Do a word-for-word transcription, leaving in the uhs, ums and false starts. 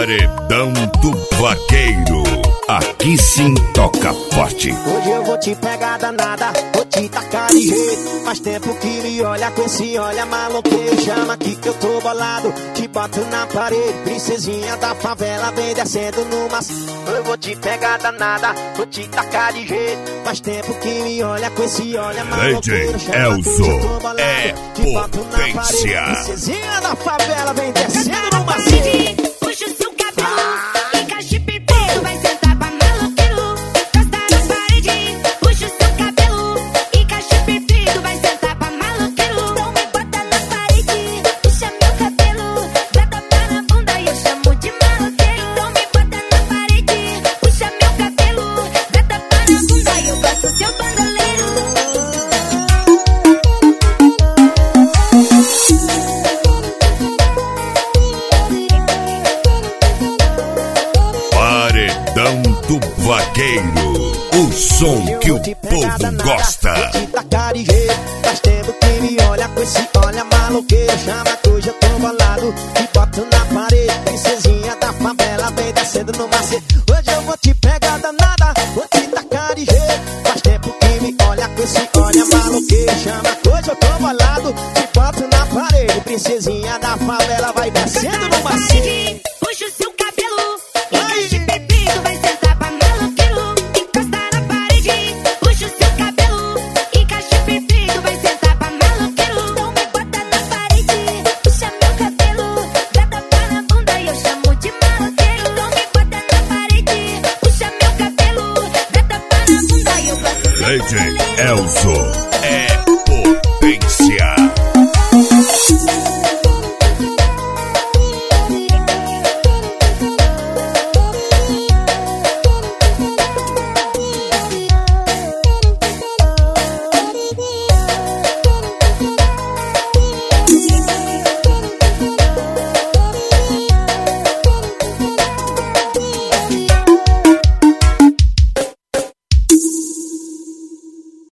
Paredão do Vaqueiro, aqui sim toca forte. Hoje eu vou te pegar danada, vou te tacar de jeito. Faz tempo que me olha com esse olha maloqueiro. Chama aqui que eu tô bolado, te boto na parede. Princesinha da favela vem descendo numa... Eu vou te pegar danada, vou te tacar de jeito. Faz tempo que me olha com esse olha maloqueiro. D J Elzo é potência. Princesinha da favela vem descendo numa parede. Puxa o seu cabelo, encaixe pipeiro, vai sentar pra maloqueiro. Encosta na parede, puxa o seu cabelo, encaixe pipeiro, vai sentar pra maloqueiro. Então me bota na parede, puxa meu cabelo, dá tapa na bunda e eu chamo de maloqueiro. Então me bota na parede, puxa meu cabelo, dá tapa na bunda e eu gosto seu bandoleiro. Paredão do Vaqueiro, o som que o povo gosta. Vou te tacar de jeito. Faz tempo que me olha com esse olha maloqueiro. Chama que hoje eu tô bolado, te boto na parede. Princesinha da favela vem descendo no macete. Hoje eu vou te pegar danada, vou te tacar de jeito. Faz tempo que me olha com esse olha maloqueiro. Chama que hoje eu tô bolado, te boto na parede. Princesinha da favela vai descendo no macete. Puxa o seu cabelo, encaixe bebido, vai sentar pra maloqueiro. Encosta na parede, puxa o seu cabelo, encaixe bebido, vai sentar pra maloqueiro. Então me bota na parede, puxa meu cabelo, dá tapa na bunda e eu chamo de maloqueiro. Então me bota na parede, puxa meu cabelo, dá tapa na bunda e eu gosto de D J Elzo é